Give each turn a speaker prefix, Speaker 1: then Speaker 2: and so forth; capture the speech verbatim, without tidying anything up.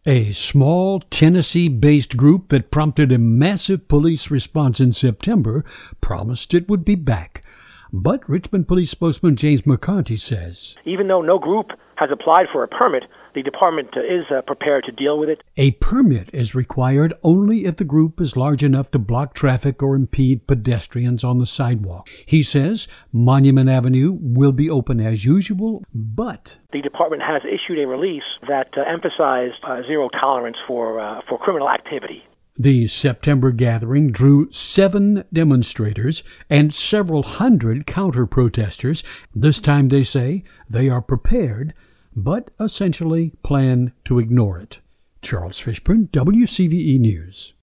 Speaker 1: A small Tennessee-based group that prompted a massive police response in September promised it would be back. But Richmond Police spokesman James McCarty says,
Speaker 2: even though no group has applied for a permit, the department uh, is uh, prepared to deal with it.
Speaker 1: A permit is required only if the group is large enough to block traffic or impede pedestrians on the sidewalk. He says Monument Avenue will be open as usual, but
Speaker 2: the department has issued a release that uh, emphasized uh, zero tolerance for uh, for criminal activity.
Speaker 1: The September gathering drew seven demonstrators and several hundred counter-protesters. This time, they say, they are prepared, but essentially plan to ignore it. Charles Fishburne, W C V E News.